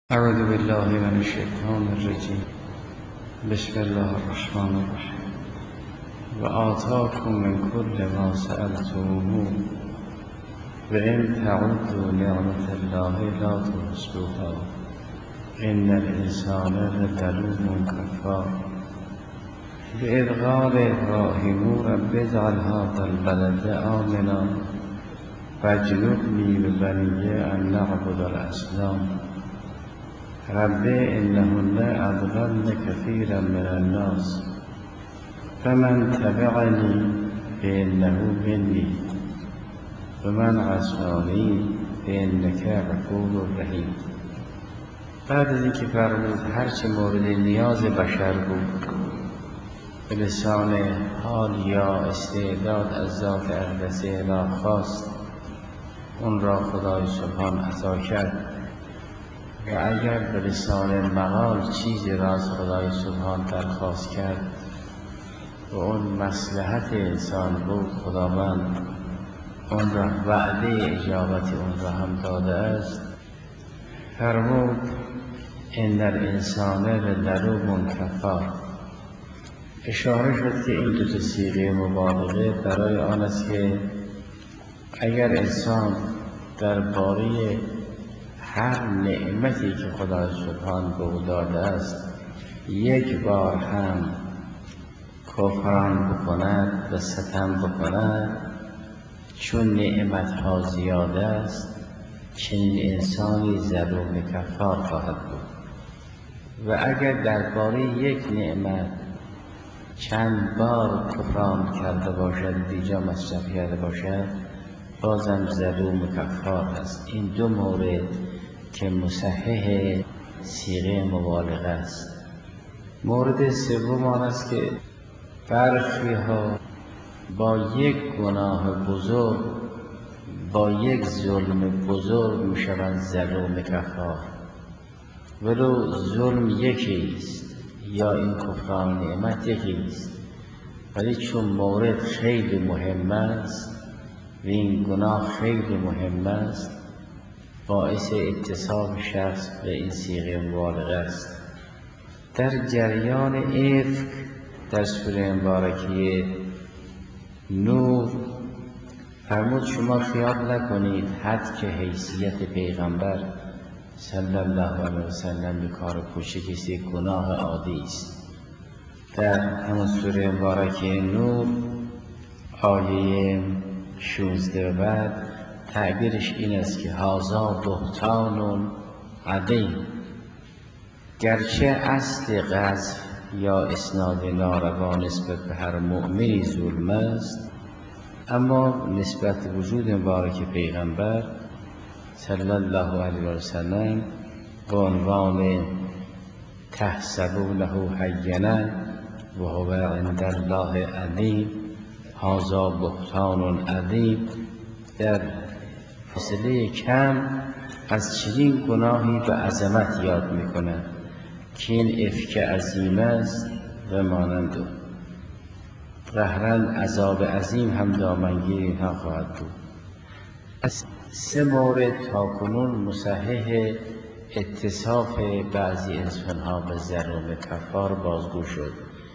اعوذ بالله من الشیطان الرجیم. بسم الله الرحمن الرحیم. و آتاکم من کل ما سألتموه و ان تعدوا نعمت الله لا تحصوها ان الانسان لظلوم کفار. وإذ قال إبراهیم رب اجعل هذا البلد آمنا واجنبني وبني أن نعبد الأصنام رب إنهن أضللن كثيرا من الناس فمن تبعني فإنه مني ومن عصاني فإنك غفور رحیم. بعد از اینکه فرمود هرچه مورد نیاز بشر بود به لسان حال یا استعداد از ذات اقدس اله خواست، اون را خدای سبحان عطا کرد. و اگر به لسان مقال چیزی را از خدای سبحان درخواست کرد و اون مصلحت انسان بود، خداوند اون را وعده اجابت اون را هم داده است. فرمود ان الانسان لظلوم کفار. اشاره شد که این دو تا صیغه مبالغه برای آن است که اگر انسان درباره هر نعمتی که خدای سبحان به او داده است یک بار هم کفران بکند و ستم بکند، چون نعمتها زیاده است چنین انسانی ظلوم کفار خواهد بود. و اگر درباره یک نعمت چند بار کفران کرده باشد، بیجا مصرف کرده باشد، بازم ظلوم کفار است. این دو مورد که مصحح صیغه مبالغه است. مورد سوم آن است که برخی ها با یک گناه بزرگ، با یک ظلم بزرگ میشوند ظلوم کفار، ولو ظلم یکی است یا این کفران نعمت یکی است، ولی چون مورد خیلی مهم است و این گناه خیلی مهم است، باعث اتصاب شخص به این صیغه مبالغه است. در جریان افک در سوره مبارکه نور فرمود شما خیال نکنید حد که حیثیت پیغمبر صلی الله علیه و سلم به کار کوچکی است، یک گناه عادی است. در همون سوره مبارکه نور آیه 16 بعد تعبیرش این است که هذا بهتان عظیم. گرچه اصل قذف یا اسناد ناروا نسبت به هر مؤمنی ظلم است، اما نسبت وجود مبارک پیغمبر صلی الله علیه و سلم به عنوان تحسبونه هینا و هو عند الله عظیم، هذا بهتان عظیم، در فاصله کم از چنین گناهی به عظمت یاد می‌کند که این افک عظیم است و مانند او. قهرا عذاب عظیم هم دامنگیر اینها خواهد بود. از سه مورد تاکنون مصحح اتصاف بعضی انسان‌ها به ظلوم کفار بازگو شد،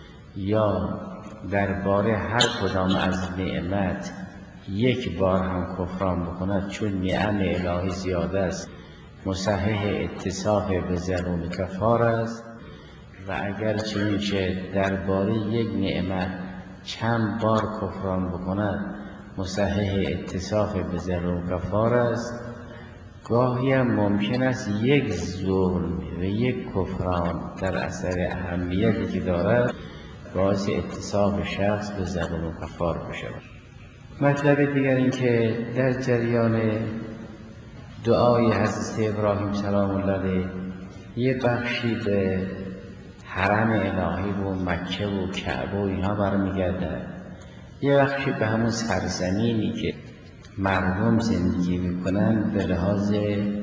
یا درباره هر کدام از نعمت یک بار هم کفران بکند چون نعم الهی زیاده است، مصحح اتصاف به ظلوم کفار است. و اگر چنینچه درباره یک نعمت چند بار کفران بکند، مصحح اتصاف به ظلوم کفار است. گاهی هم ممکن است یک ظلم و یک کفران در اثر اهمیتی که دارد باعث اتصاف شخص به ظلوم کفار بشود. مطلب دیگر این که در جریان دعای حضرت ابراهیم سلام الله علیه یه بخشی به حرم الهی و مکه و کعبه و اینها برمیگردد، یه بخشی به همون سرزمینی که مردم زندگی میکنن به لحاظ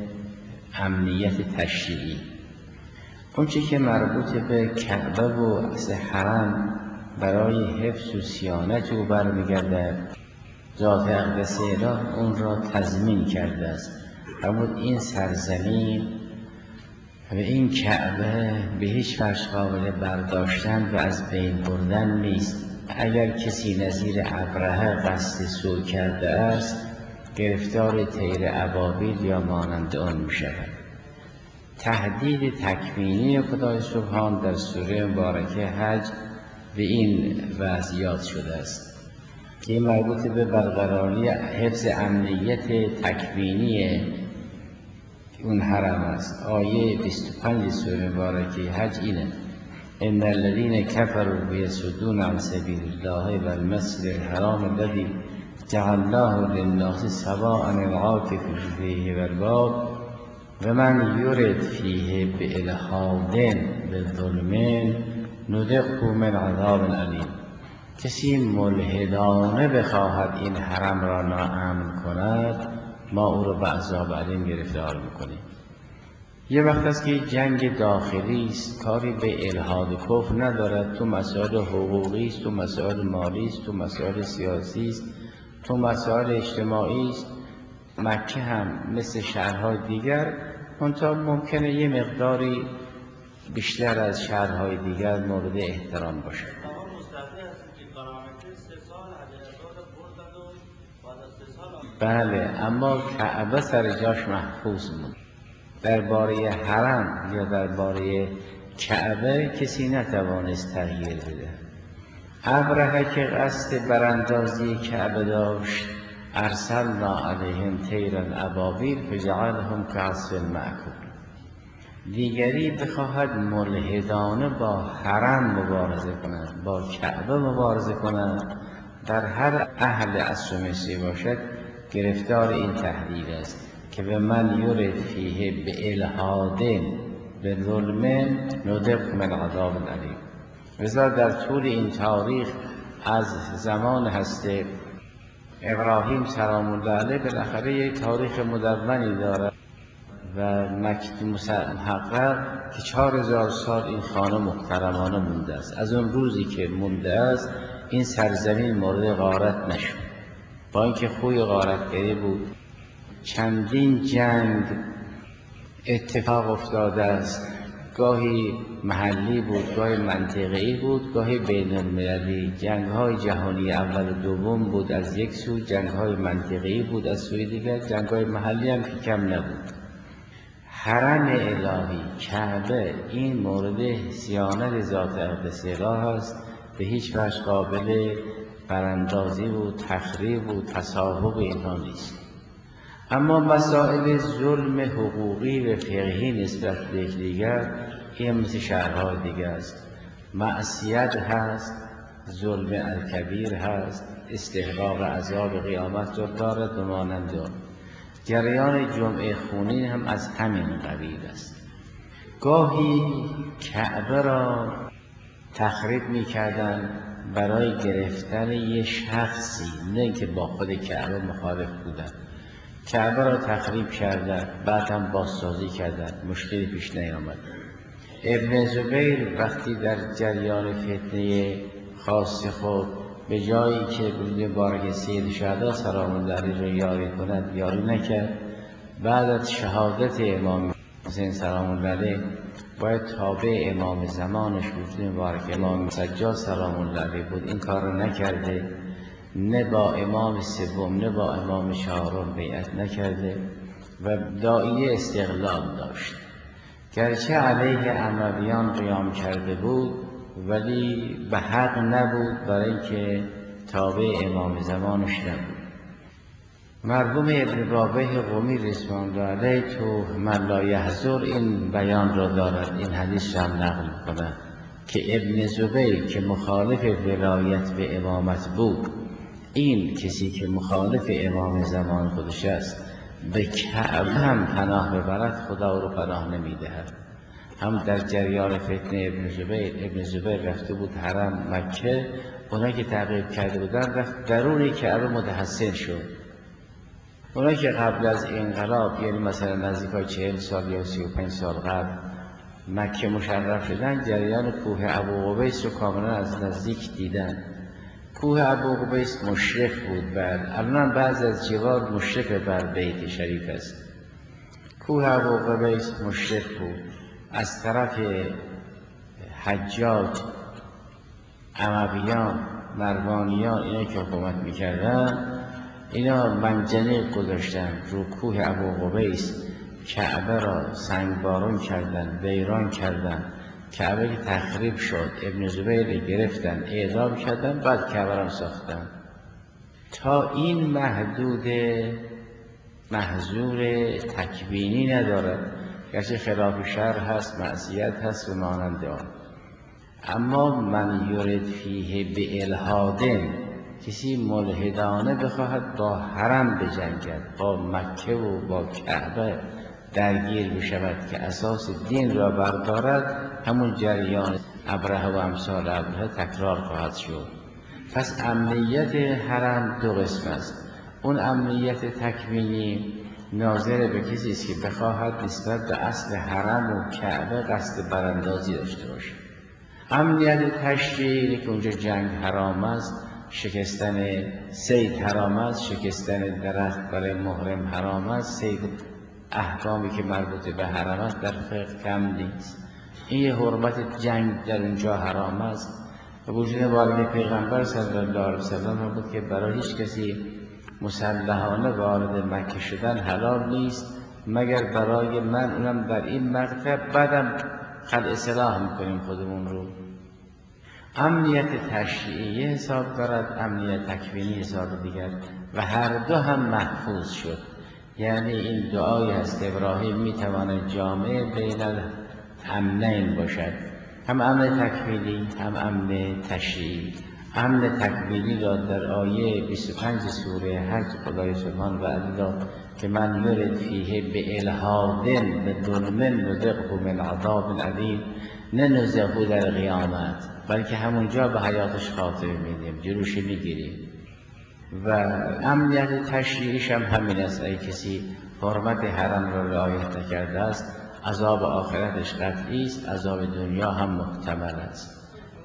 امنیت تشریعی. اونچه که مربوط به کعبه و اصل حرم برای حفظ و صیانت او برمیگردد، ذات اقدس اله اون را تضمین کرده است. فرمود این سرزمین و این کعبه به هیچ وجه قابل برداشتن و از بین بردن نیست. اگر کسی نظیر ابرهه قصد سوء کرده است، گرفتار طیر ابابیل یا مانند آن می شود. تهدید تکوینی خدای سبحان در سوره مبارکه حج به این وضعیات شده است که این مربوط به برقراری حفظ امنیت تکوینی اون حرم است. آیه 25 سوره مبارکه حج اینه: ان الذين كفروا يصدون عن سبيل الله والمسجد الحرام الذي جعلناه للناس سواء العاكف فيه والباد ومن يرد فيه بإلحاد بظلم نذقه من عذاب ألیم. کسی ملحدانه بخواهد این حرم را ناامن کند، ما او را به عذاب علیم گرفتار میکنیم. یه وقت است که جنگ داخلی است، کاری به الحاد و کفر ندارد، تو مسائل حقوقی است، تو مسائل مالی است، تو مسائل سیاسی است، تو مسائل اجتماعی است. مکه هم مثل شهرهای دیگر منتها ممکنه یه مقداری بیشتر از شهرهای دیگر مورد احترام باشد. بله، اما کعبه سر جاش محفوظ بود. درباره حرم یا درباره کعبه کسی نتوانست تغییر بده. ابرهه که قصد براندازی کعبه داشت، ارسلنا علیهم طیرا ابابیل فجعلهم کعصف مأکول. دیگری بخواهد ملحدانه با حرم مبارزه کند، با کعبه مبارزه کند، در هر اهل عصر مصری باشد، گرفتار این تهدید است که به من یرد فیه به الحاد به ظلم نذقه من عذاب الیم. لذا در طول این تاریخ از زمان هست ابراهیم سلام الله علیه بالاخره یک تاریخ مدونی دارد و محقق که 4000 سال این خانه محترمانه مونده است. از اون روزی که مونده است این سرزمین مورد غارت نشد، با اینکه خوی غارتگری بود. چندین جنگ اتفاق افتاده است، گاهی محلی بود، گاهی منطقه‌ای بود، گاهی بین المللی. جنگ‌های جهانی اول و دوم بود از یک سو، جنگ‌های منطقه‌ای بود از سوی دیگر، جنگ‌های محلی هم که کم نبود. حرم الهی کعبه این مورد صیانت ذات اقدس اله است، به هیچ وجه قابل براندازی و تخریب و تصاحب اینها نیست. اما مسائل ظلم حقوقی و فقهی نسبت به یکدیگر این مثل شهرهای دیگر است. معصیت هست، ظلم الکبیر هست، استحقاق عذاب قیامت را دارد و مانند آن. جریان جمعه خونین هم از همین قبیل است. گاهی کعبه را تخریب می‌کردند برای گرفتن یک شخصی، نه که با خود کعبه مخالف بودند. کعبه را تخریب کردند، بعد هم بازسازی کردند، مشکلی پیش نیامد. ابن زبیر وقتی در جریان فتنه خاص خود به جایی که روز مبارک سید شهدا سلام الله علیه را یاری کند یاری نکرد، بعد از شهادت امام حسین سلام الله علیه باید تابع امام زمانش روز مبارک امام سجاد سلام الله علیه بود، این کار را نکرده، نه با امام سوم نه با امام چهارم بیعت نکرده و داعیه استقلال داشت. گرچه علیه امویان قیام کرده بود ولی به حق نبود، برای اینکه تابع امام زمانش نبود. مرحوم ابن بابه قمی رضوان الله علیه تو من لا یحضر این بیان را دارد، این حدیث را نقل کند که ابن زبیر که مخالف ولایت به امامت بود، این کسی که مخالف امام زمان خودش است به کعبه هم پناه ببرد، خدا او رو پناه نمیدهد. هم در جریان فتنه ابن زبیر رفته بود حرم مکه، اونایی که تعقیب کرده بودن رفت درون کعبه متحصل شد. اونایی که قبل از انقلاب، یعنی مثلا نزدیکای 40 سال یا 35 سال قبل مکه مشرف شدن، جریان کوه ابوقبیس رو کاملا از نزدیک دیدن. کوه ابوقبیس مشرف بود الان بعض از جوار مشرف بر بیت شریف است. کوه ابوقبیس مشرف بود از طرف حجاج، امویان، مروانیان، اینا که حکومت میکردن، اینا منجنیق گذاشتن رو کوه ابوقبیس، کعبه را سنگبارون کردن، ویران کردن، کعبه که تخریب شد، ابن زبیر گرفتن، اعدام کردن، بعد کعبه را ساختن. تا این محدود محظور تکوینی ندارد، گرچه خلاف شرع هست، معصیت هست و مانند آن. اما من یرد فیه به الحادن، کسی ملحدانه بخواهد با حرم بجنگد، با مکه و با کعبه درگیر بشود که اساس دین را بردارد، همون جریان ابرهه و امثال ابرهه تکرار خواهد شد. پس امنیت حرم دو قسم است. اون امنیت تکوینی ناظر به کسی است که بخواهد نسبت به اصل حرم و کعبه قصد براندازی داشته باشه. امنیت تشریعی که اونجا جنگ حرام است، شکستن صید حرام است، شکستن درخت برای محرم حرام است، صید احکامی که مربوط به حرم است در فقه کم نیست. این یه حرمت جنگ در اونجا حرام است. وجود والد پیغمبر صلی الله علیه وسلم بود که برای هیچ کسی مسلحانه وارد مکه شدن حلال نیست مگر برای من، اونم در این مقطع، بعدم خلع سلاح میکنیم خودمون رو. امنیت تشریعی حساب دارد، امنیت تکوینی حساب دیگر، و هر دو هم محفوظ شد. یعنی این دعایی هست که ابراهیم میتواند جامع بین الامنین باشد، هم امن تکوینی هم امن تشریعی. امن تکوینی را در آیه 25 سوره حج خدای سبحان وعده داد که من یرد فیه به الحادن به ظلم نذقه من عذاب علیم، نه نذقه در قیامت، بلکه همونجا به حیاتش خاتمه میدیم، جلوش میگیریم. و امنیت تشریعیش هم همین است، ای کسی حرمت حرم را رعایت نکرده است، عذاب آخرتش قطعی است، عذاب دنیا هم محتمل است.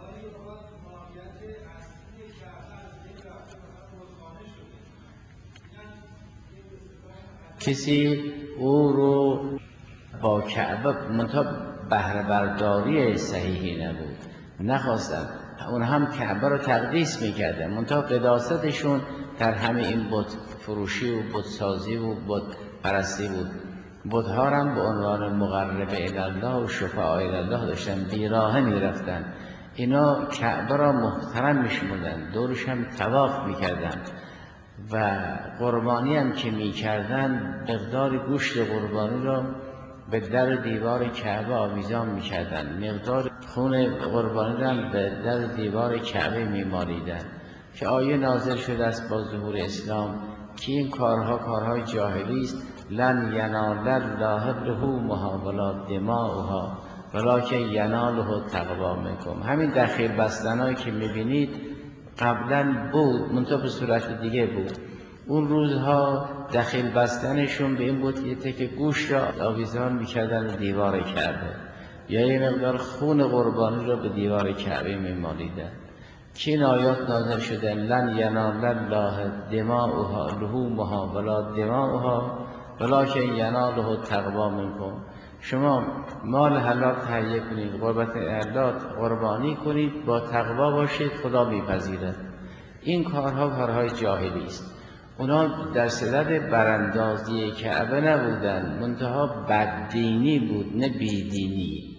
کسی او رو با کعبه منتها بهره برداری صحیحی نبود، نخواستن، اون هم کعبه رو تقدیس میکردن، منتها قداستشون در همه این بت فروشی و بت سازی و بت پرستی بود. بت‌ها هم به عنوان مقرب الله و شفاع الله داشتن، بیراهه میرفتن. اینا کعبه را محترم میشمردن، دورش هم طواف میکردن و قربانی هم که میکردن مقدار گوشت قربانی را به در دیوار کعبه آویزان میکردن، مقدار خون قربانی را به در دیوار کعبه میمالیدن که آیه نازل شده است با ظهور اسلام که این کارها کارهای جاهلی است. لن ینال الله لحومها ولا دماؤها ولکن یناله تقوا منکم. همین دخیل بستنایی که میبینید قبلا بود، منتها به صورت دیگه بود. اون روزها دخیل بستنشون به این بود یه تکه گوشت را آویزان میکردن دیوار کعبه، یا یه مقدار خون قربانی را به دیوار کعبه میمالیدن که این آیات نازل شده لن ینال الله دماؤها لحومها ولا دماؤها ولکن یناله تقوا منکم. شما مال حلال تهیه کنید، قربت الله قربانی کنید، با تقوا باشید، خدا میپذیرد. این کارها کارهای جاهلی است. اونا در صدد براندازی کعبه نبودن، منتها بددینی بود، نه بیدینی.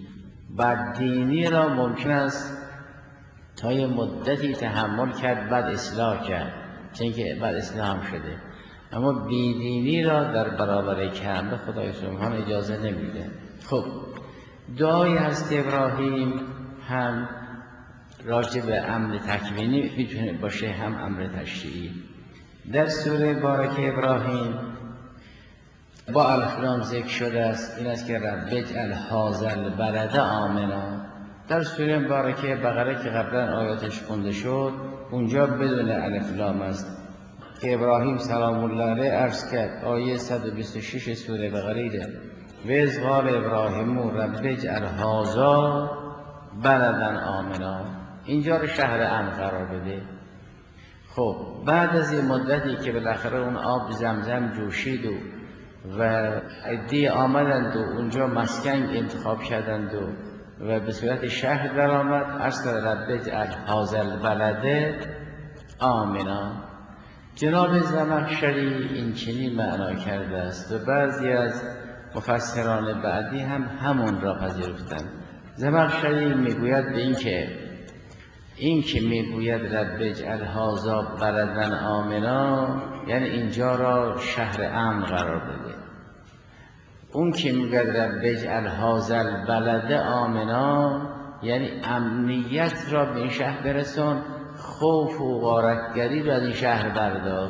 بددینی را ممکن است تا یه مدتی تحمل کرد، بعد اصلاح کرد، چون که بعد اصلاح هم شده. اما بیدینی را در برابر کعبه خدای سبحان اجازه نمیده. خب دعای از ابراهیم هم راجع به امر تکوینی میتونه باشه، هم امر تشریعی. در سوره بارکه ابراهیم با الف ذکر شده است، این است که رب اجعل هذا البلد آمنا. در سوره بارکه بقره که قبلا آیاتش خونده شد، اونجا بدون الف لام است که ابراهیم سلام الله علیه عرض کرد، آیه 126 سوره بقره ده و اذ قال ابراهیم رب اجعل هذا بلدا آمنا، اینجا رو شهر امن قرار بده. خب بعد از این مدتی که بالاخره اون آب زمزم جوشید و و عده‌ای آمدند و اونجا مسکن انتخاب کردند و به صورت شهر درآمد. عرض رب اجعل هذا البلد آمنا. جناب زمخشری این چنین معنا کرده است و بعضی از مفسران بعدی هم همون را پذیرفتند. زمخشری میگوید به این که میگوید رب اجعل هذا بلدا آمنا یعنی اینجا را شهر امن قرار بده. اون که میگوید رب اجعل هذا البلد آمنا یعنی امنیت را به این شهر برسون، خوف و غارتگری را از این شهر بردار.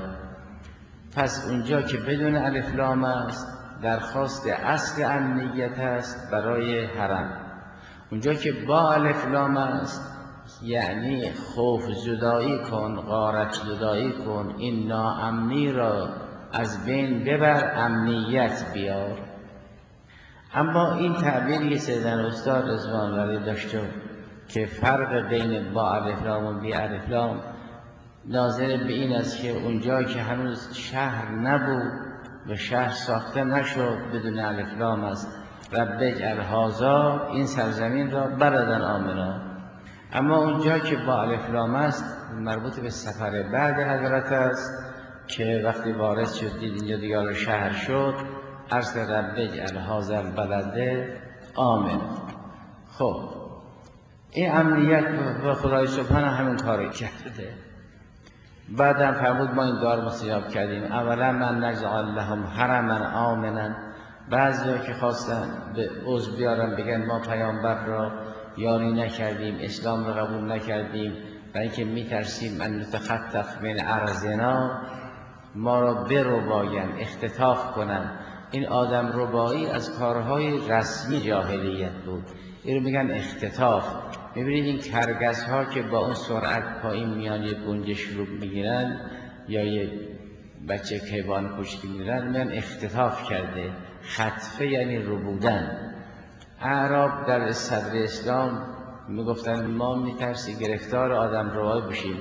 پس اونجا که بدون الف لام است درخواست اصل امنیت است برای حرم، اونجا که با الف لام است یعنی خوف زدایی کن، غارت زدایی کن، این ناامنی را از بین ببر، امنیت بیار. اما این تعبیری سیدن استاد رضوان الله داشته که فرق بین با الف لام و بی الف لام ناظر به این است که اونجا که هنوز شهر نبود و شهر ساخته نشد بدون الف لام است رب اجعل هذا این سرزمین را بلدا آمنا. اما اونجا که با الف لام است مربوط به سفر بعد حضرت است که وقتی وارد شد دید اینجا دیگر شهر شد، عرض رب اجعل هذا البلد آمن. خب این امنیت و خدای سبحانه همین کاری کرده. بعدم فرمود ما این دار مستجاب کردیم. اولا من نجعل لهم حرما آمنا، بعضی که خواستن به عضو بیارن بگن ما پیامبر را یاری نکردیم، اسلام را قبول نکردیم و اینکه میترسیم ان نتخطف من ارضنا، ما را برباین، اختطاف کنن. این آدم ربایی از کارهای رسمی جاهلیت بود، این رو میگن اختطاف. میبینید این کرگس ها که با اون سرعت پایین میان یک گنجش رو میگیرن یا یک بچه کیوان کشتی میگیرن، میگن اختطاف کرده. خطفه یعنی ربودن. اعراب در صدر اسلام میگفتن ما میترسیم گرفتار آدم روایی بشیم،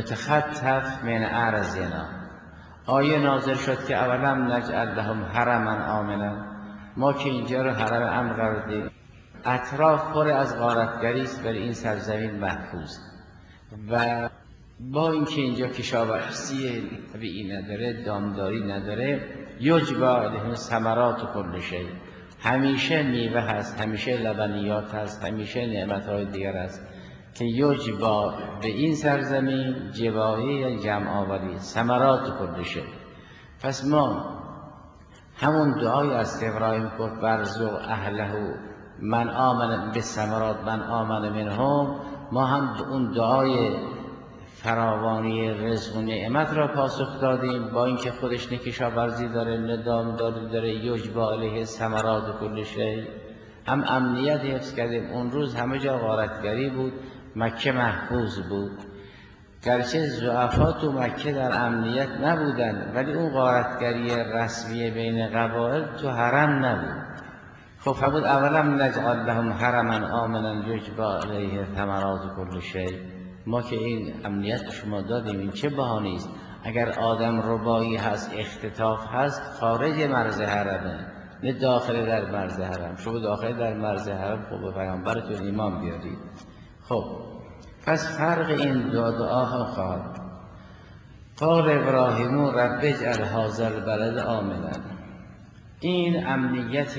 نتخطف من ارضنا. آیه نازل شد که اولا نجعل لهم حرما آمنا، ما که اینجا رو حرم امن قرار دادیم، اطراف پر از غارتگری است برای این سرزمین محفوظ و با اینکه اینجا کشاورزی طبیعی نداره، دامداری نداره، یجبا علیهم ثمرات کل شیء، همیشه میوه هست، همیشه لبنیات هست، همیشه نعمتهای دیگر هست که یجبا به این سرزمین جبایی یا جمع آوری ثمرات کل شیء. پس ما همون دعای از ابراهیم کرد برزق اهله من آمن بالثمرات من آمن منهم، ما هم اون دعای فراوانی رزق و نعمت را پاسخ دادیم. با اینکه خودش نه کشاورزی داره نه دامداری داره، یجبا علیه ثمرات کل شیء، هم امنیت حفظ کردیم. اون روز همه جا غارتگری بود، مکه محفوظ بود، گرچه ضعفا تو مکه در امنیت نبودن ولی اون غارتگری رسمی بین قبایل تو حرم نبود. خب فرمود اولا نجعل لهم حرما آمنا یجبا علیه ثمرات کل شیء، ما که این امنیت شما دادیم، این چه بهانه‌ای است؟ اگر آدم ربایی هست، اختطاف هست، خارج مرز حرمه نه داخل در مرز حرم. شما داخل در مرز حرم خب به پیامبرتون ایمان بیارید. خب پس فرق این دو دعاها خواهد. قال ابراهیم رب اجعل هذا البلد آمنا، این امنیت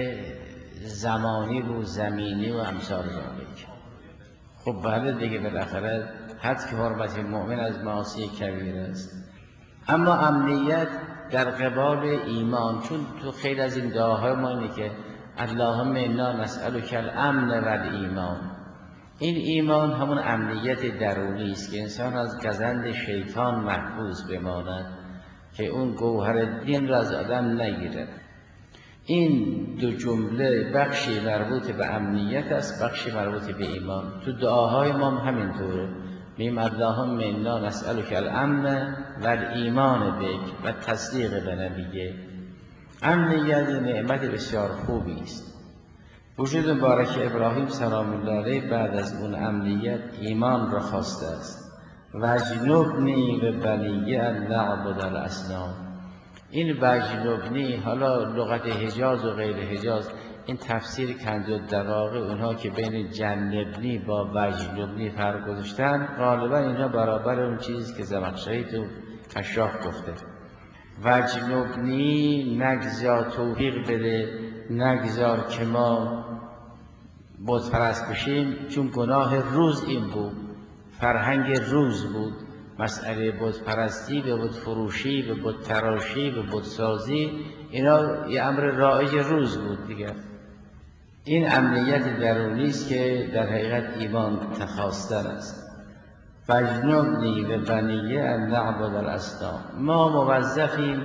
زمانی و زمینی و امثال ذالک. خب بله دیگه، بالاخره حد که حرمت مؤمن از معاصی کبیر است. اما امنیت در قبال ایمان، چون تو خیلی از این دعاهای ما اینه که اللهم انا نسألک الامن و الایمان. این ایمان همون امنیت درونی است که انسان از گزند شیطان محفوظ بماند که اون گوهر دین را از آدم نگیرد. این دو جمله بخشی مربوط به امنیت است، بخشی مربوط به ایمان. تو دعاهای ما همینطوره، میگیم اللهم انا نسألک الامن و الایمان بک و تصدیق به نبیه. امنیت نعمت بسیار خوبی است. وجود مبارک ابراهیم سلام الله علیه بعد از اون امنیت ایمان را خواسته است. و جنبنی و بنیه ان نعبد الاصنام، این وجنبنی، حالا لغت حجاز و غیر حجاز، این تفسیر کندالدواقی اونها که بین جنبنی با وجنبنی فرق گذاشتن، غالبا اینها برابر اون چیزی که زمخشری تو کشاف گفته. وجنبنی نگذار توفیق بده، نگذار که ما بت پرست بشیم، چون گناه روز این بود، فرهنگ روز بود، مسئله بت پرستی، به بت فروشی، به بت تراشی، به بت سازی، اینا یه امر رایج روز بود دیگه. این امنیت درونی است که در حقیقت ایمان تخواستن است. فاجنبنی و بنیه ان نعبد الاصنام. ما موظفیم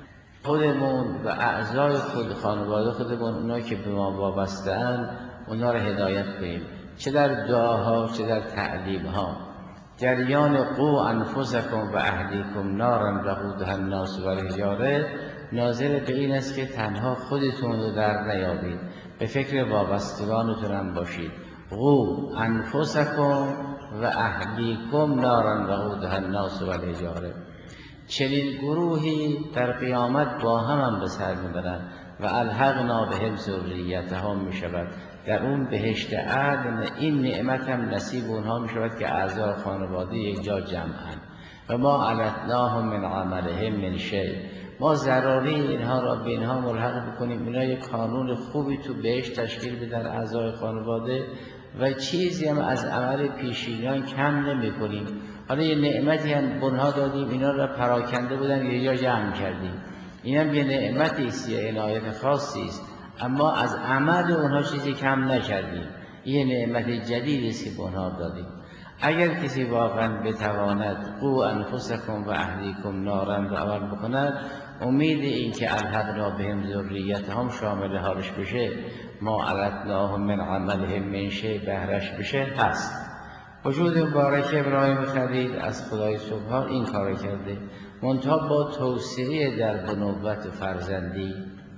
خودمون و اعضای خود خانواده خودمون، اونا که به ما وابسته اند، اونا رو هدایت کنیم، چه در دعاها چه در تعلیمها. جریان قو انفسکم و اهلیکم نارا وقودها الناس والحجاره ناظر به این است که تنها خودتون رو در نیابید، به فکر وابستگانتون هم باشید. قو انفسکم و اهلیکم نارا وقودها الناس والحجاره. چنین گروهی در قیامت با هم به سر میبرند و الحقنا بهم ذریتهم میشود. در اون بهشت عدن این نعمت هم نصیب اونها میشود که اعضای خانواده یک جا جمعند. و ما علتناهم من عملهم من شیء. ما ضراری اینها را به اینها ملحق بکنیم، اینا یک قانون خوبی تو بهشت تشکیل بدن اعضای خانواده و چیزی هم از عمل پیشینیان کم نمی کنیم. حالا یه نعمتی هم بنها دادیم، اینا را پراکنده بودن یه جا جمع کردیم، این هم یه نعمتی است، یه عنایت خاصی است، اما از عمل اونها چیزی کم نکردیم. یه نعمت جدیدی است که بنها دادیم. اگر کسی واقعا بتواند قو انفسکم و اهلیکم نارا رو عمل بکند، امید این که الحقنا بهم ذریتهم شامل حالش بشه، ما علتناهم من عملهم من شیء بهرش بشه هست. وجود مبارک ابراهیم خلیل از خدای سبحان این کار کرده، منتها با توسعه در بنوت و فرزندی.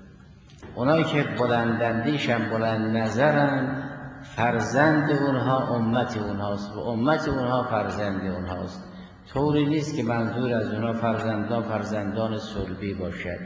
اونایی که بلندندیشن بلند نظرن، فرزند اونها امت اونهاست و امت اونها فرزند اونهاست. طوری نیست که منظور از اونها فرزندان صلبی باشد.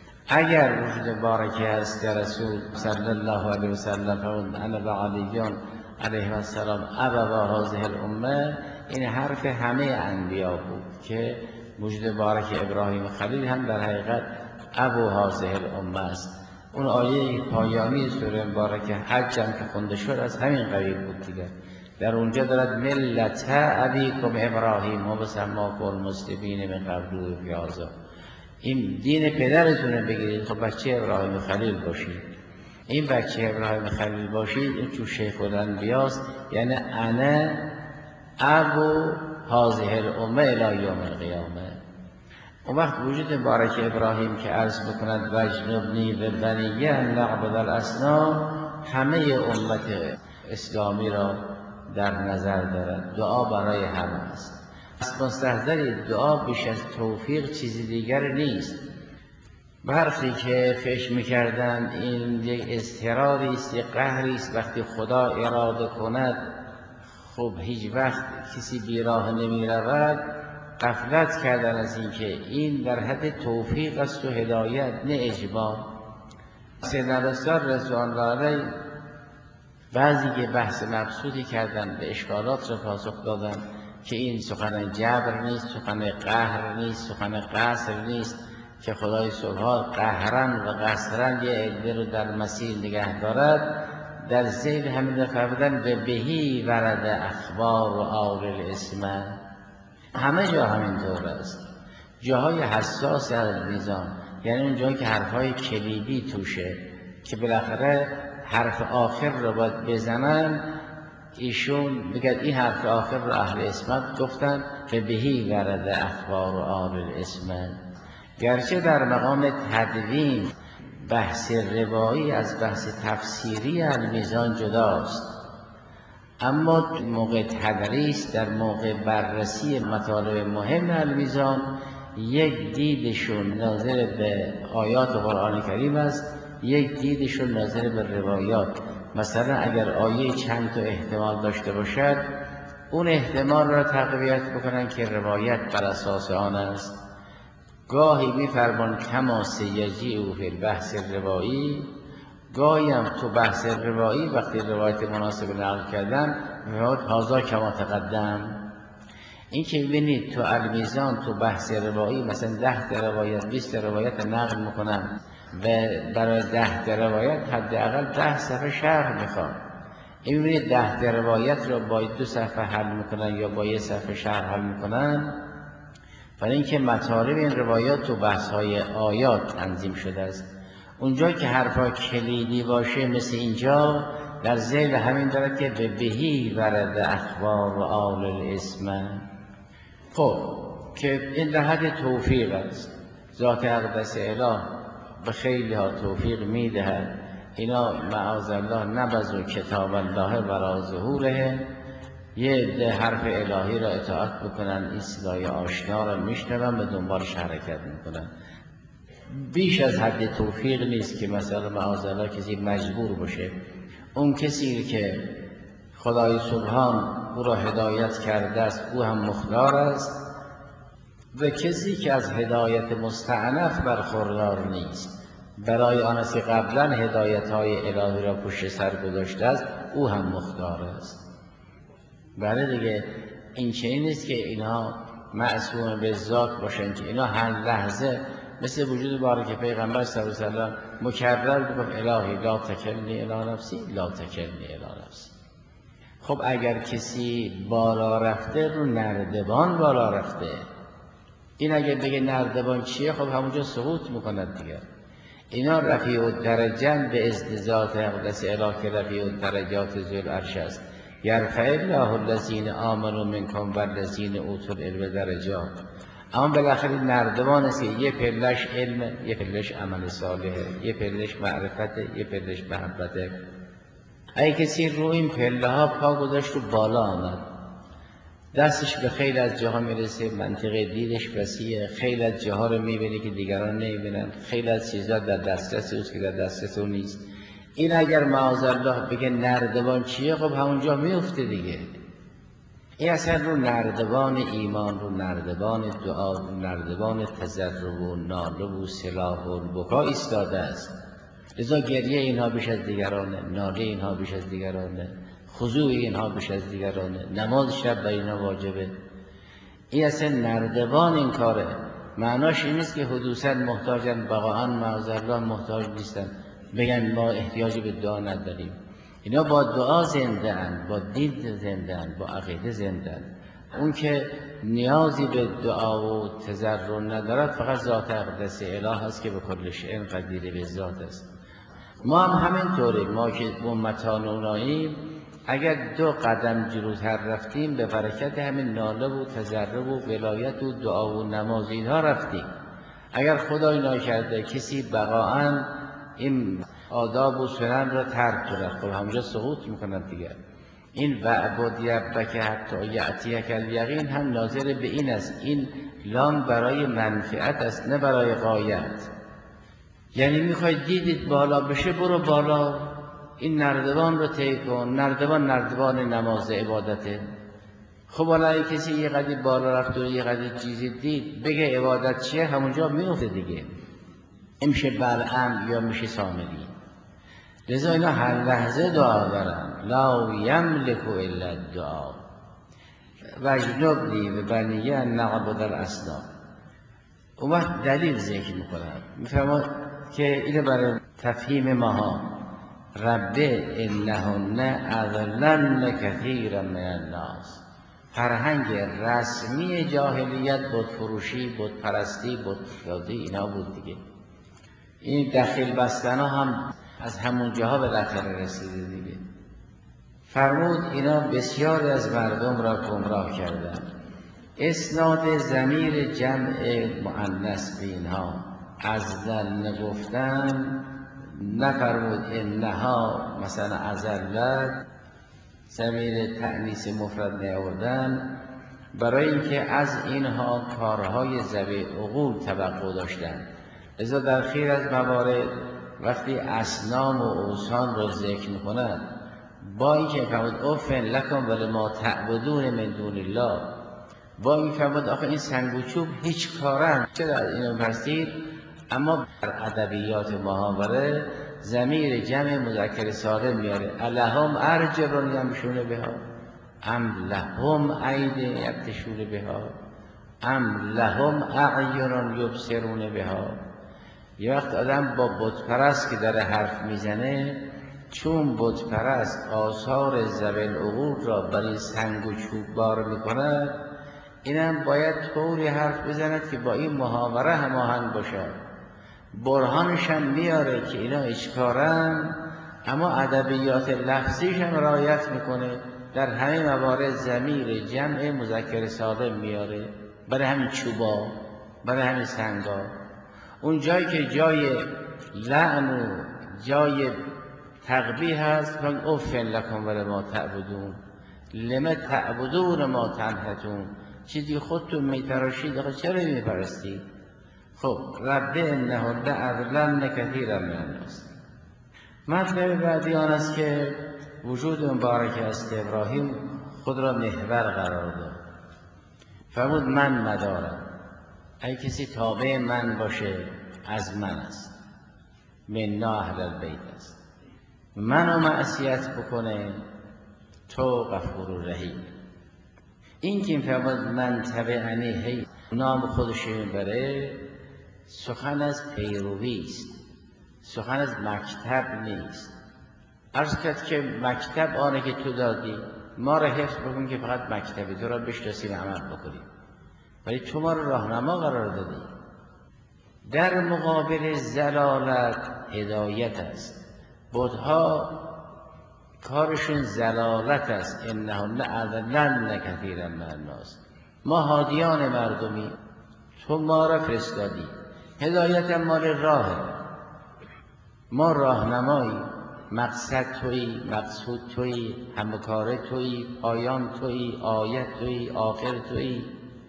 اگر وجود مبارک است که رسول صلی الله علیه و سلم فرمود انا و علیون علیه السلام ابوا هذه الامه، این حرف همه انبیا بود که وجود مبارک ابراهیم خلیل هم در حقیقت ابو هذه الامه است. اون آیه پایانی سوره مبارکه حج هم که خونده شد از همین قبیل بود دیگه. در اونجا دارد ملت ابیکم ابراهیم و سماکم المسلمین من قبل و فی هذا، این دین پدرتون رو بگیرید. خب بچه ابراهیم خلیل باشید. این بچه ابراهیم خلیل باشید این تو شیخ الانبیاست، یعنی انا ابو هذه الامه الی یوم القیامه. اون وقت وجود مبارک ابراهیم که عرض بکند وجنبنی و بنیه ان نعبد الاصنام، همه امت اسلامی را در نظر دارد. دعا برای همه است. مستحضر دعا بیش از توفیق چیزی دیگر نیست. برخی که فکر می‌کردند این یک اضطراری است، یک قهری است، وقتی خدا اراده کند خب هیچ وقت کسی بیراه نمی‌رود، غفلت کردن از این که این در حد توفیق است و هدایت، نه اجبار. سیدنا رسول رضوان الله علیه بعضی که بحث مبسوطی کردن، به اشکالات را پاسخ دادن که این سخن جبر نیست، سخن قهر نیست، سخن قصر نیست که خدای سبحان قهرن و قصرن یه عده رو در مسیر نگه دارد. در زیر همین فرمودن به بهی ورد اخبار و آل الاسم، همه جا همینطور است. جاهای حساس از میزان، یعنی اون جایی که حرفهای کلیدی توشه که بالاخره حرف آخر رو باید بزنن، ایشون بگد این حرف آخر رو اهل اسمت گفتن که بهی ورد اخبار و آل الاسم. گرچه در مقام تدوین بحث روایی از بحث تفسیری المیزان جداست، اما موقع تدریس، در موقع بررسی مطالب مهم المیزان، یک دیدشون ناظر به آیات قرآن کریم است، یک دیدشون ناظر به روایات. مثلا اگر آیه چند تا احتمال داشته باشد، اون احتمال را تقویت بکنن که روایت بر اساس آن است. گاهی میفرمان کما سیجی او فی البحث روایی، گاهی هم تو بحث روایی وقتی روایت مناسب نقل کردن میفرماد هازا کما تقدم. این که ببینید تو المیزان تو بحث روایی مثلا 10 روایت 20 روایت نقل میکنن و برای 10 روایت حداقل 10 صفحه شرح میخواد. این ببینید 10 روایت رو با 2 صفحه حل میکنن یا با 1 صفحه شرح حل میکنن، برای اینکه مطالب این روایات تو بحث‌های آیات تنظیم شده است. اونجا که حرفا کلیدی باشه مثل اینجا در ذیل همین داره که به بهی ورد اخبار و آل الاسم. خب که این در حد توفیق است، ذات اقدس اله به خیلی ها توفیق میدهد اینا معاذالله نبذوا کتاب الله ورا ظهوره، یه عده حرف الهی را اطاعت بکنن، این صدای آشنا را میشنون به دنبالش حرکت میکنن. بیش از حد توفیق نیست که مثلا معاذالله کسی مجبور باشه. اون کسی که خدای سبحان او را هدایت کرده است او هم مختار است، و کسی که از هدایت مستعنف برخوردار نیست، برای آن است که قبلا هدایت‌های الهی را پشت سر گذاشته است او هم مختار است. بله دیگه، این چنین نیست که اینها معصوم به ذات باشند که اینا هر لحظه مثل وجود بارک پیغمبر صلی الله علیه و سلم مکرر بگفت الهی لا تکلنی الی نفسی لا تکلنی الی نفسی. خب اگر کسی بالا رفته رو نردبان بالا رفته، این اگر بگه نردبان چیه خب همونجا سقوط میکند دیگه. اینا رفیع الدرجه به ازدزات اقدس اله که رفیع الدرجات ذو العرش است. یرفع الله الذین آمنوا منکم والذین اوتوا العلم درجات. اما بالاخره نردبان است که یه پلش علم، یه پلش عمل صالحه، یه پلش معرفته، یه پلش محبته. اگه کسی رو این پله ها پا گذاشت و بالا آمد، دستش به خیلی از جاها میرسه، منطقه دیدش وسیعه، خیلی از جاها رو میبینه که دیگران نمیبینن، خیلی از چیزا در دسترس اوست که در دسترس او نیست. این اگر معاذالله بگه نردبان چیه خب همونجا میفته دیگه. این اصلا رو نردبان ایمان، رو نردبان دعا، رو نردبان تضرع و ناله و صلاح و بکا ایستاده است. لذا گریه اینها بیش از دیگرانه، ناله اینها بیش از دیگرانه، خضوع اینها بیش از دیگرانه، نماز شب بر اینها واجبه. این اصلا نردبان این کاره. معناش این نیست که حدوثاً محتاجن، واقعاً معاذالله محتاج نیستن بگن ما احتیاجی به دعا نداریم. اینا با دعا زنده اند، با دین زنده اند، با عقیده زنده اند. اون که نیازی به دعا و تضرع ندارد فقط ذات اقدس اله است که به کل شیء قدیر به ذات است. ما هم همینطوره، ما که امتان اوناییم اگر 2 قدم جلوتر رفتیم به برکت همین ناله و تضرع و ولایت و دعا و نماز اینها رفتیم. اگر خدای ناکرده کسی بقاعاً این آداب و سنن را ترک کنند خب همونجا سقوط میکنند دیگر. این وعبد ربک حتی یأتیک الیقین هم ناظر به این است، این لام برای منفعت است نه برای غایت. یعنی میخواید دیدید بالا بشه برو بالا، این نردبان رو طی کن. نردبان نماز عبادته. خب حالا کسی یه قدر بالا رفت و یه قدر چیزی دید بگه عبادت چیه همونجا میفته دیگه. این میشه بلعم یا میشه سامری. لذا اینا هر لحظه دعا دارن، لا یملک الا الدعا وجنبنی و بنی ان نعبد الاصنام. اون وقت دلیل ذکر میکنن، میفرماد که اینو برای تفهیم ماها رب انهن اضللن کثیرا من الناس. فرهنگ رسمی جاهلیت بود فروشی، بود پرستی، بود شادی اینا بود دیگه. این دخیل بستن ها هم از همون جاها به بالاخره رسیده دیگه. فرمود اینا بسیاری از مردم را گمراه کردند. اسناد ضمیر جمع مؤنث به اینها ازلن گفتن، نفرمود انها مثلا ازلت، ضمیر تأنیث مفرد نیاوردن برای اینکه از اینها کارهای ذوی عقول توقع داشتند. لذا در خیر از موارد وقتی اصنام و اوثان را ذکر می‌کند با اینکه فرمود اوفن لکم ولما تعبدون من دون الله، با این فرمود آخه این سنگ و چوب هیچ کارن. چرا اینو پرسید؟ اما در ادبیات محاوره ضمیر جمع مذکر سالم میاره. الهم ارجل یمشون بها ام لهم عین یبطشون بها ام لهم اعین یبصرون بها. یه وقت آدم با بت پرست که داره حرف میزنه، چون بت پرست آثار ذوی العقول را برای سنگ و چوب بار میکند، اینم باید طوری حرف بزند که با این محاوره هماهنگ باشد. برهانش هم میاره که اینا اشکارن، اما ادبیات لفظیش هم رعایت میکنه. در همه موارد ضمیر جمع مذکر سالم میاره، برای همین چوبا، برای همین سنگا. اون جایی که جای لعن و جای تقبیح هست، من اف لکم ولما تعبدون لم تعبدون ما تنحتون، چیزی خودتون میتراشید آخه چرا میپرستید؟ خب رب انهن اضللن کثیرا من الناس. مطلب بعدی آن است که وجود مبارک است ابراهیم خود را محور قرار داد. فرمود من مدارم، اگه کسی تابع من باشه از من است، منا اهل البیت است. منو معصیت بکنه تو غفور رحیم. این که این فرمود من تبعنی هی نام خودش میبره، سخن از پیروی است، سخن از مکتب نیست. عرض کرد که مکتب آنه که تو دادی، ما را حفظ بکن که فقط مکتبی، تو را بشناسیم عمل بکنیم، ولی تو ما را راهنما قرار دادی. در مقابل ضلالت هدایت است. بت‌ها کارشون ضلالت است. انهن اضللن کثیرا من الناس. ما هادیان مردمی، تو ما را فرستادی، هدایت مال راهه، ما راهنمایی، مقصد تویی، مقصود تویی، همکار تویی، پایان تویی، آیت تویی، آخر تویی.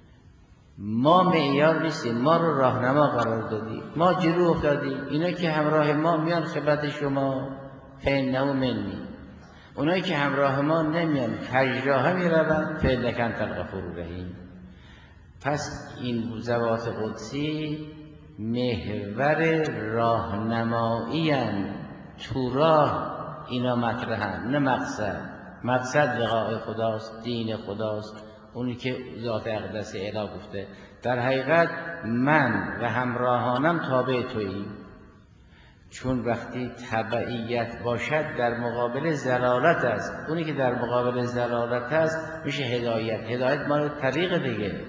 ما معیار نیستیم، ما رو راهنما قرار دادی، ما جلو افتادیم. اینا که همراه ما میان خدمت شما فإنه منی، اونایی که همراه ما نمیان کژراه میروند فإنک انت الغفور الرحیم. پس این ذوات قدسی محور راهنمایی اند، تو راه اینا مطرحن، نه مقصد. مقصد لقاء خداست، دین خداست، اونی که ذات اقدس اله گفته. در حقیقت من و همراهانم تابع تویی، چون وقتی تبعیت باشد در مقابل ضلالت است. اونی که در مقابل ضلالت است میشه هدایت. هدایت مال طریق دیگه،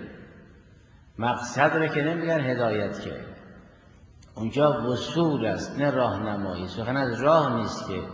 مقصد رو که نمیگن هدایت، که اونجا وصول است نه راهنمایی. سخن از راه نیست، که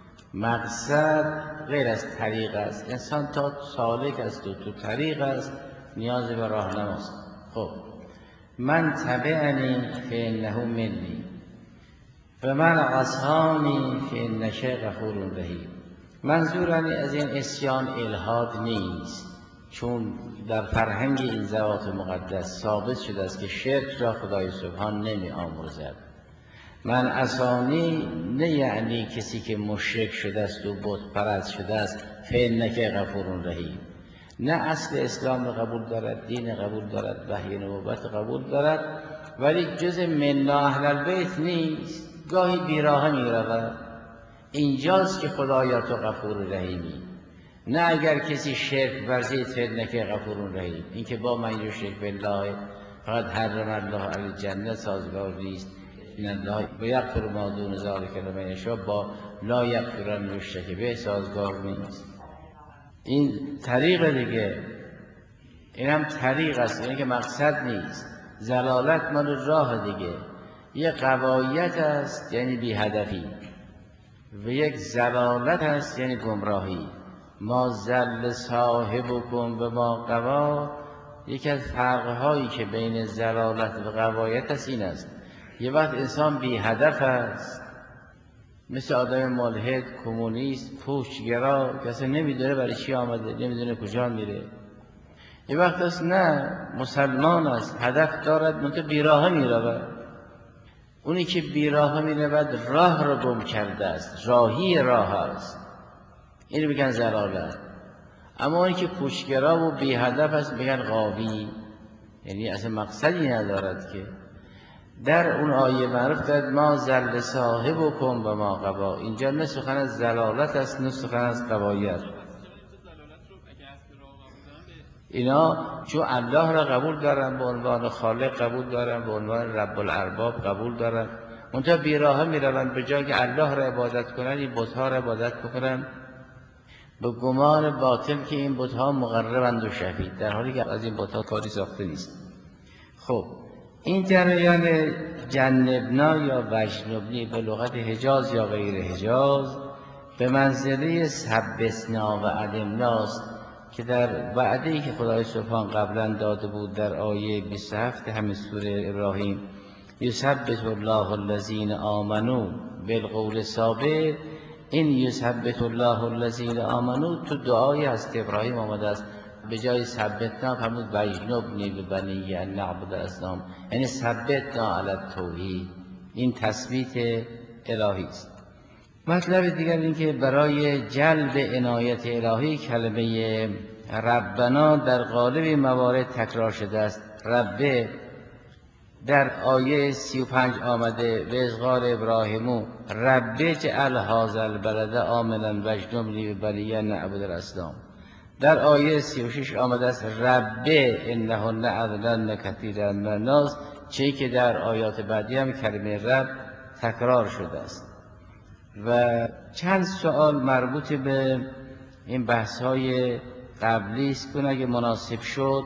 مقصد غیر از طریق است. انسان تا سالک است و تو طریق است، نیاز به راهنماست. خب من تبعنی فإنه منی و من عصانی فإنک غفور رحیم. منظور از این عصیان الحاد نیست، چون در فرهنگ این ذوات مقدس ثابت شده است که شرک را خدای سبحان نمی آمرزد. من عصانی نه یعنی کسی که مشرک شده است و بت پرست شده است فإنک غفور رحیم. نه، اصل اسلام را قبول دارد، دین قبول دارد، وحی نبوت قبول دارد، ولی جز منا اهل البیت نیست. گاهی بیراه می رود. اینجاست که خدایا تو غفور رحیمی. نه اگر کسی شرک ورزید فإنک غفور رحیم. این که با من یشرک بالله فقط حرم الله علی الجنه سازگار نیست. این الله یغفر ما دون ذلک لمن یشاء با لا یغفر ان یشرک به سازگار نیست. این طریق دیگه، اینم طریق است، اینه که مقصد نیست. ضلالت مال راه دیگه. یک غوایت است یعنی بی هدفی، و یک ضلالت است یعنی گمراهی. ما ضل صاحبکم به ما غوا. یکی از فرقهایی که بین ضلالت و غوایت است این است، یه وقت انسان بی هدف است، مثل آدم ملحد، کمونیست، پوچگرا، کسی نمیدونه برای چی آمده، نمیدونه کجا میره. یه وقت است نه، مسلمان است، هدف دارد، منتها بیراه میرود. اونی که بیراه میرود راه را گم کرده است، راهی راه است. اینو میگن ضلالت. اما اون که پوچگرا و بی هدف است میگن غاوی، یعنی اصلا مقصدی ندارد. که در اون آیه معروف دارد ما زل صاحبکم و ما غوا، اینجا نه سخن از زلالت است نه سخن از غوایت. اینا چون الله را قبول دارن به عنوان خالق، قبول دارن به عنوان رب الارباب، قبول دارن، اونجا بیراه میروند به جای که الله را عبادت کنن این بت‌ها را عبادت بکنن به گمان باطل که این بت‌ها مقربند و شفیع، در حالی که از این بت‌ها کاری ساخته نیست. خب این جریان جنبنا یا وجنبنی به لغت حجاز یا غیر حجاز به منزله سبسنا و علمناست که در وعده‌ای که خدای سبحان قبلا داده بود در آیه 27 همین سوره ابراهیم، یثبت الله الذین آمنوا بالقول ثابت، این یثبت الله الذین آمنوا تو دعای از ابراهیم آمده است، به جای ثبتنا فرمود وجنبنی ببنی ان نعبد الاصنام، یعنی ثبتنا علی التوحید. این تثبیت الهی است. مطلب دیگر این که برای جلب عنایت الهی کلمه ربنا در غالب موارد تکرار شده است. ربه در آیه 35 آمده و اذ قال ابراهیم رب اجعل هذا البلد آمنا واجنبنی ببنی ان نعبد الاصنام. در آیه 36 آمده است رب انهن اضللن کثیرا من الناس، چه که در آیات بعدی هم کلمه رب تکرار شده است. و چند سوال مربوط به این بحث‌های قبلی است که اگه مناسب شد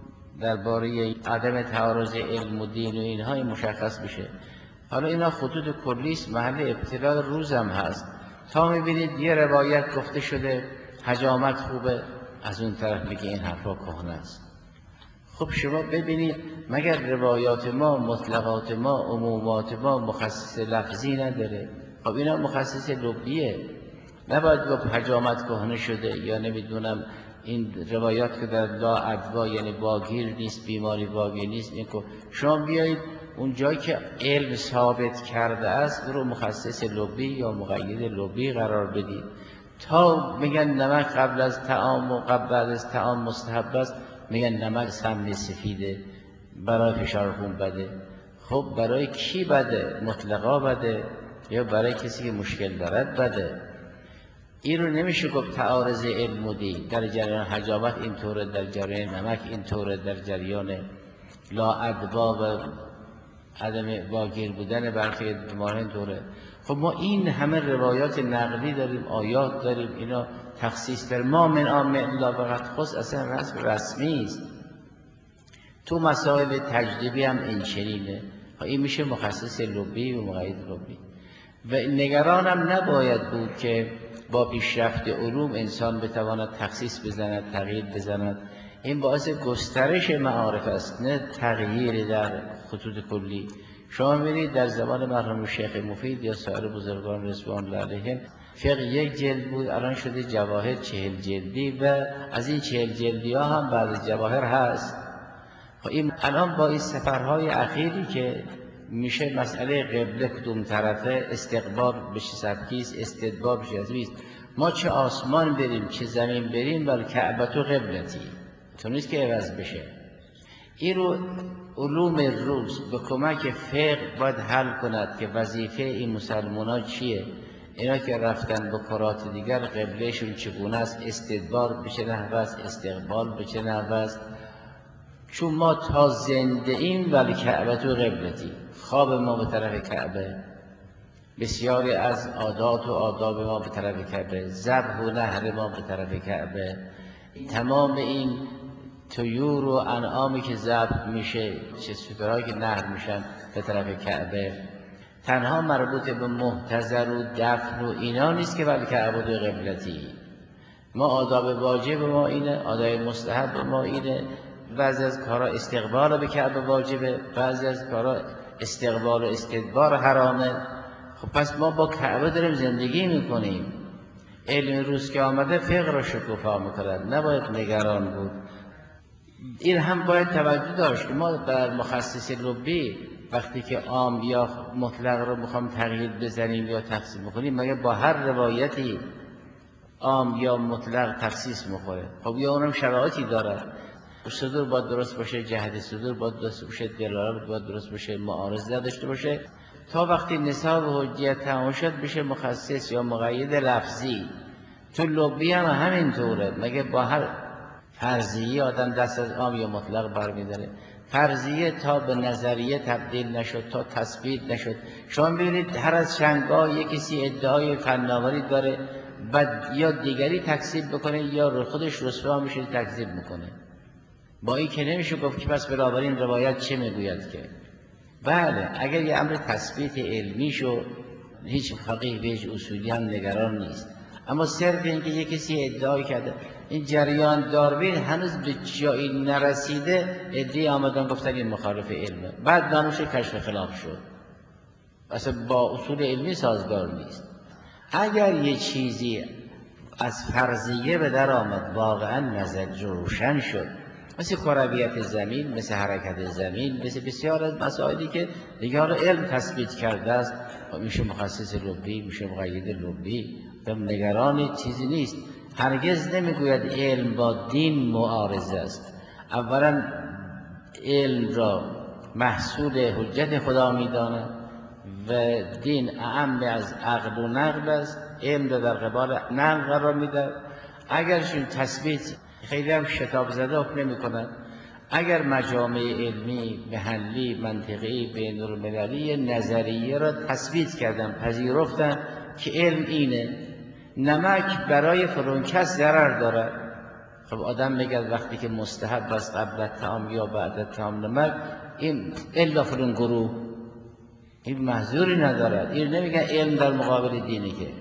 درباره عدم تعارض علم و دین و اینها مشخص بشه. حالا اینا خطوط کلی است، محل ابتلا روزم هست. تا می‌بینید یه روایت گفته شده حجامت خوبه، از اون طرف میگه این حرفا کهنه است. خب شما ببینید مگر روایات ما، مطلقات ما، عمومات ما مخصص لفظی نداره؟ خب اینا مخصص لغویه، نباید گفت حجامت کهنه شده یا نمیدونم این روایات که در لا ادوا یعنی واگیر نیست، بیماری واگیر نیست. این که شما بیایید اون جایی که علم ثابت کرده است رو مخصص لغوی یا مقید لغوی قرار بدید. تا میگن نمک قبل از طعام و قبل از طعام مستحب است، میگن نمک سمنی سفیده برای فشار خون بده. خب برای کی بده؟ مطلقا بده یا برای کسی که مشکل دارد بده؟ این رو نمیشه گفت تعارض علم و دین. در جریان حجامت اینطوره، در جریان نمک اینطوره، در جریان لا ادوا و عدم واگیر بودن برخی بیماران اینطوره. خب ما این همه روایات نقلی داریم، آیات داریم، اینا تخصیص در ما من عام الا فقط خص اصلا رسمی است. تو مسائل تجربی هم این چنینه. این میشه مخصص لغوی و مقید لغوی. و نگرانم نباید بود که با پیشرفت علوم انسان بتواند تخصیص بزند، تغییر بزند. این باعث گسترش معارف است، نه تغییر در خطوط کلی. شما می‌بینید در زمان مرحوم شیخ مفید یا سایر بزرگان رضوان الله علیهم فقه 1 جلد بود، الان شده جواهر 40 جلدی و از این 40 جلدی ها هم بعض از جواهر هست. این الان با این سفرهای اخیری که میشه مسئله قبله کدوم طرفه، استقبال به چه سبکیست، استدبار به چه سبکیست، ما چه آسمان بریم چه زمین بریم بل کعبه تو قبلتی، تو نیست که عوض بشه. این رو علوم روز به کمک فقه باید حل کند که وظیفه این مسلمان چیه. اینا که رفتن به کرات دیگر قبلهشون چگونه است، استدبار به چه نحو است، استقبال به چه نحو است. چون ما تا زنده ایم ولی کعبه تو قبلتی، خواب ما به طرف کعبه، بسیاری از عادات و آداب ما به طرف کعبه، ذبح و نحر ما به طرف کعبه، تمام این طیور و انعامی که ذبح میشه، چه سوترهایی که نحر میشن به طرف کعبه. تنها مربوط به محتضر و دفن و اینا نیست که ولی کعبه تو قبلتی. ما آداب واجب ما اینه، آداب مستحب ما اینه. بعضی از کارا استقبال به کعبه واجبه، بعضی از کارا استقبال و استدبار حرامه. خب پس ما با کعبه داریم زندگی میکنیم. علم روز که آمده فقه را شکوفا میکند، نباید نگران بود. این هم باید توجه داشت که ما در مخصص لغوی وقتی که عام یا مطلق رو میخوام تغییر بزنیم یا تقسیم بکنیم، مگه با هر روایتی عام یا مطلق تخصیص میخوره. خب یا اونم شرایطی داره، صدور باید درست باشه، جهت صدور باید درست باشه، دلالت باید درست باشه، معارضه داشته باشه، تا وقتی نصاب حجیت تمام شد بشه مخصص یا مقید لفظی. تو لبی هم همینطوره، مگه با هر فرضیه آدم دست از عام یا مطلق برمی‌داره؟ فرضیه تا به نظریه تبدیل نشد، تا تثبیت نشد. شما ببینید هر از چندگاه یک کسی ادعای فناوری داره، بعد یا دیگری تکذیب بکنه یا خودش رسوا میشه تکذیب میکنه. با این که نمیشه گفت که پس بنابراین روایت چه میگوید که بله، اگر یه امر تثبیت علمی شو هیچ فقیه به هیچ اصولی هم نگران نیست. اما صرف این که یک کسی ادعای کرده این جریان داروین هنوز به جایی نرسیده، ادعای آمدن گفتن این مخالف علمه، بعد دانش کشف خلاف شد، اصلا با اصول علمی سازگار نیست. اگر یه چیزی از فرضیه به در آمد واقعا نظر روشن شد، مثل کرویت زمین، مثل حرکت زمین، مثل بسیار از مسائلی که دیگه علم تثبیت کرده است، میشه مخصص لبی، میشه مقید لبی، نگران چیزی نیست. هرگز نمیگوید علم با دین معارض است. اولا علم را محصول حجت خدا میداند و دین اعم از عقل و نقل است، علم را در قبال نقل قرار میده. اگرشون تثبیت خیلی هم شتاب زده حکم نمی کنند. اگر مجامع علمی، محلی، منطقی، بین المللی نظریه را تثبیت کردن، پذیرفتن که علم اینه، نمک برای فرونکس ضرر دارد، خب آدم میگه وقتی که مستحب است قبل طعام یا بعد طعام نمک، این الا فرون گروه این محظوری ندارد. این نمیگن علم در مقابل دینی که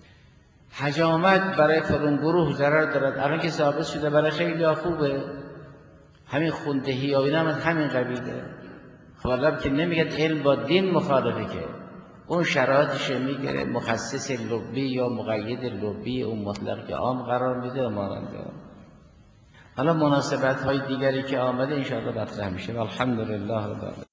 حجامت برای فرون گروه ضرر دارد. الان که ثابت شده برای خیلی خوبه، همین خوندهی و اینا همین قبیله. خب که نمیگه علم با دین مخالفه، که اون شرایطش میگیره، مخصص لبی یا مقید لبی اون مطلق که عام قرار میده و ماننده. حالا مناسبت های دیگری که آمده انشاءالله مطرح میشه. الحمدلله رب العالمین.